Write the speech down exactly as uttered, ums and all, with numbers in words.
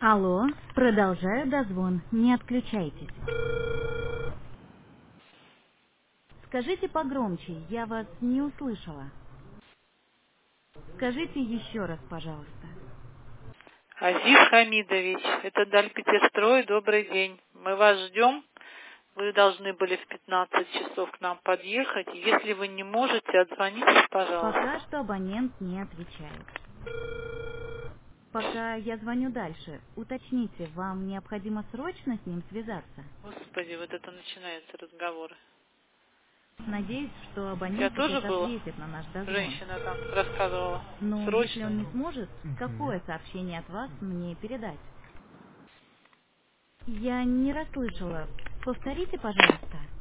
Алло, продолжаю дозвон, не отключайтесь. Скажите погромче, я вас не услышала. Скажите еще раз, пожалуйста. Азиз Хамидович, это Дальпетестрой, добрый день. Мы вас ждем. Вы должны были в пятнадцать часов к нам подъехать. Если вы не можете, отзвонитесь, Пока пожалуйста. что абонент не отвечает. Пока я звоню дальше, уточните, вам необходимо срочно с ним связаться? Господи, вот это начинаются разговоры. Надеюсь, что У тебя абонент тоже сейчас было? ответит на наш дозвон. Женщина там рассказывала. Но если он не Срочно. сможет, какое сообщение от вас мне передать? Я не расслышала. Повторите, пожалуйста.